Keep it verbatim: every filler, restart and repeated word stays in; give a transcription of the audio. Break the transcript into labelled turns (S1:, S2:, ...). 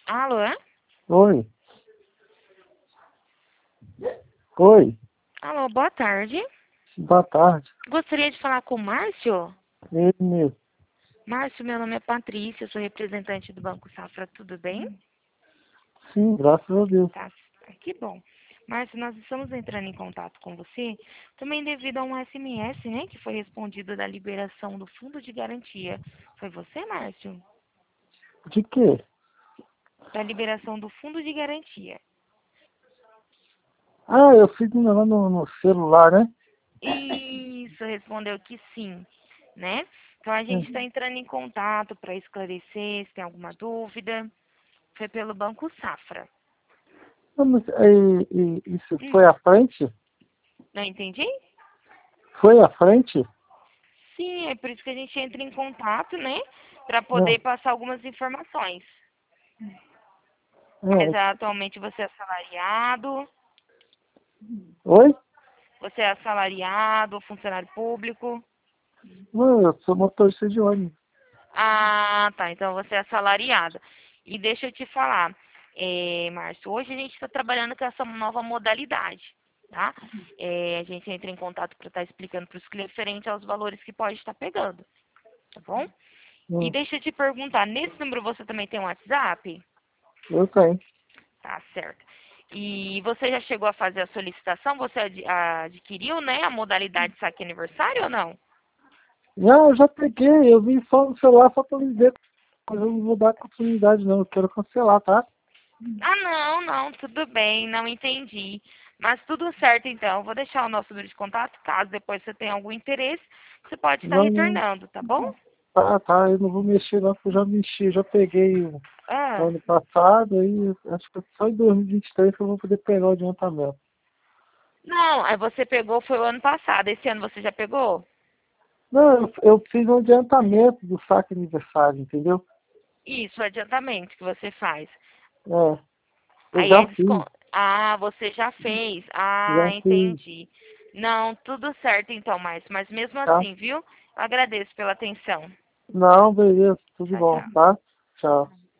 S1: Alô?
S2: Oi. Oi.
S1: Alô, boa tarde.
S2: Boa tarde.
S1: Gostaria de falar com o Márcio?
S2: Ele mesmo.
S1: Márcio, meu nome é Patrícia, eu sou representante do Banco Safra, tudo bem?
S2: Sim, graças a Deus.
S1: Tá, que bom. Márcio, nós estamos entrando em contato com você também devido a um S M S, né, que foi respondido da liberação do Fundo de Garantia. Foi você, Márcio?
S2: De quê?
S1: Da liberação do Fundo de Garantia.
S2: Ah, eu fiz um negócio no, no celular, né?
S1: Isso, respondeu que sim, né? Então a gente está
S2: Uhum.
S1: entrando em contato para esclarecer se tem alguma dúvida. Foi pelo Banco Safra.
S2: Não, mas, e, e, isso foi
S1: Hum,
S2: à frente?
S1: não entendi?
S2: Foi à frente?
S1: Sim, é por isso que a gente entra em contato, né? Para
S2: Não.
S1: poder passar algumas informações. Mas
S2: É.
S1: atualmente você é assalariado,
S2: Oi?
S1: você é assalariado, funcionário público.
S2: Não, eu sou motorista de ônibus.
S1: Ah, tá. Então você é assalariado. E deixa eu te falar, é, Márcio, hoje a gente está trabalhando com essa nova modalidade, tá? É, a gente entra em contato para estar explicando para os clientes referente aos valores que pode estar pegando, tá bom? E
S2: Hum,
S1: deixa eu te perguntar, nesse número você também tem um WhatsApp?
S2: eu tenho.
S1: Tá certo. E você já chegou a fazer a solicitação? Você ad- adquiriu, né, a modalidade saque aniversário ou não?
S2: Não, eu já peguei, eu vim só no celular só pra dizer, mas eu não vou dar continuidade não, eu quero cancelar, tá?
S1: Ah, não, não, tudo bem, não entendi. Mas tudo certo, então. Eu vou deixar o nosso número de contato, caso depois você tenha algum interesse, você pode estar
S2: Não, não,
S1: retornando, tá bom?
S2: tá, tá, eu não vou mexer não, porque eu já mexi, eu já peguei o
S1: Ah,
S2: ano passado, aí acho que só em dois mil e vinte e três que eu vou poder pegar o adiantamento.
S1: não, aí você pegou, foi o ano passado. Esse ano você já pegou?
S2: Não, eu, eu fiz um adiantamento do saque aniversário, entendeu?
S1: Isso, o adiantamento que você faz.
S2: É, eu
S1: Aí
S2: já
S1: eles...
S2: fiz,
S1: con- Ah, você já fez. Ah,
S2: já fiz,
S1: entendi. Não, tudo certo então, Márcio. Mas mesmo
S2: tá?
S1: assim, viu? Eu agradeço pela atenção.
S2: Não, beleza, tudo
S1: Tchau,
S2: bom,
S1: tchau.
S2: tá? Tchau.